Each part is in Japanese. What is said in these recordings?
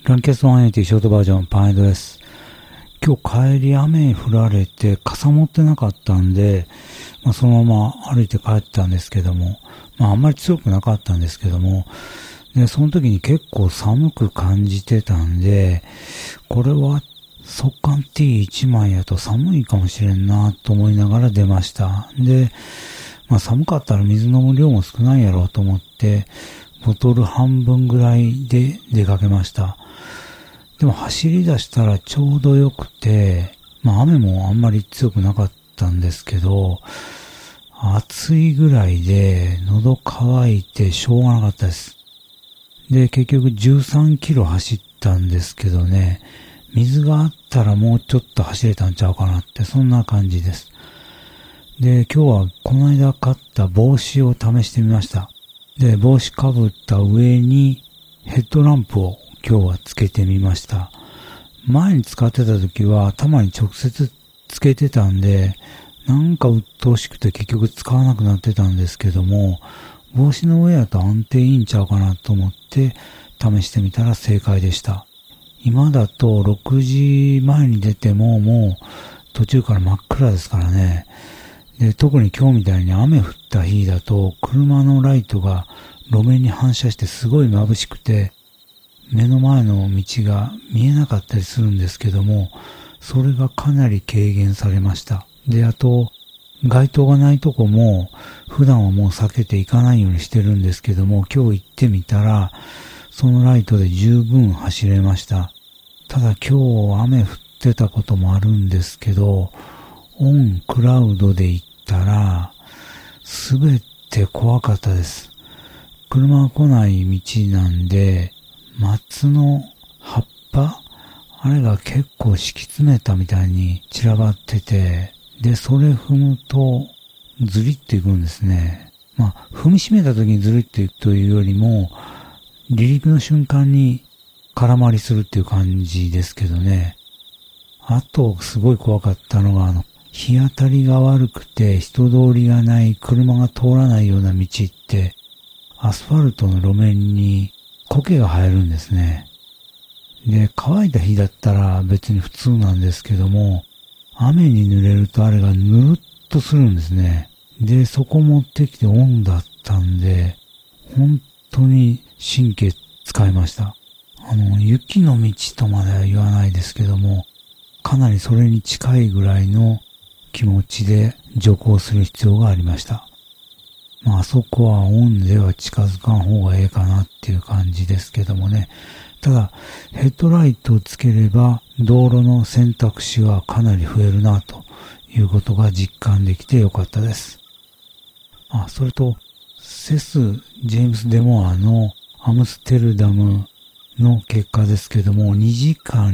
ランキャスト180ショートバージョンパンエイドです。今日帰り雨に降られて傘持ってなかったんで、そのまま歩いて帰ったんですけども、あんまり強くなかったんですけども、で、その時に結構寒く感じてたんで、これは速乾 T1 枚やと寒いかもしれんなと思いながら出ました。で、寒かったら水飲む量も少ないやろうと思って、ボトル半分ぐらいで出かけました。でも走り出したらちょうどよくて、雨もあんまり強くなかったんですけど、暑いぐらいで喉乾いてしょうがなかったです。で、結局13キロ走ったんですけどね、水があったらもうちょっと走れたんちゃうかなって、そんな感じです。で、今日はこの間買った帽子を試してみました。で、帽子かぶった上にヘッドランプを今日はつけてみました。前に使ってた時は頭に直接つけてたんで、なんか鬱陶しくて結局使わなくなってたんですけども、帽子の上やと安定いいんちゃうかなと思って試してみたら正解でした。今だと6時前に出てももう途中から真っ暗ですからね。で、特に今日みたいに雨降った日だと車のライトが路面に反射してすごい眩しくて目の前の道が見えなかったりするんですけども、それがかなり軽減されました。で、あと街灯がないとこも普段はもう避けていかないようにしてるんですけども、今日行ってみたらそのライトで十分走れました。ただ今日雨降ってたこともあるんですけど、オンクラウドで行ったらすべて怖かったです。車が来ない道なんで、松の葉っぱあれが結構敷き詰めたみたいに散らばってて、で、それ踏むとずりっていくんですね。踏みしめた時にずりっていくというよりも、離陸の瞬間に空回りするっていう感じですけどね。あと、すごい怖かったのが、日当たりが悪くて人通りがない、車が通らないような道って、アスファルトの路面に苔が生えるんですね。で、乾いた日だったら別に普通なんですけども、雨に濡れるとあれがぬるっとするんですね。で、そこ持ってきてオンだったんで、本当に神経使いました。雪の道とまでは言わないですけども、かなりそれに近いぐらいの気持ちで徐行する必要がありました。あそこはオンでは近づかん方がええかなっていう感じですけどもね。ただ、ヘッドライトをつければ道路の選択肢はかなり増えるなということが実感できてよかったです。それと、セス・ジェームス・デモアのアムステルダムの結果ですけども、2時間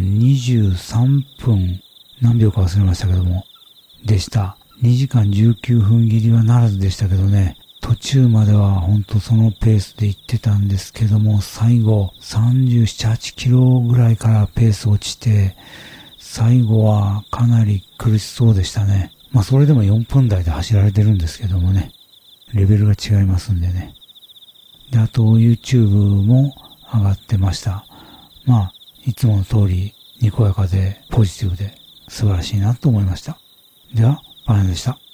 23分何秒か忘れましたけども、でした。2時間19分切りはならずでしたけどね、途中までは本当そのペースで行ってたんですけども、最後37、8キロぐらいからペース落ちて、最後はかなり苦しそうでしたね。それでも4分台で走られてるんですけどもね、レベルが違いますんでね。で、あと YouTube も上がってました。いつもの通りにこやかでポジティブで素晴らしいなと思いました。では、パン屋でした。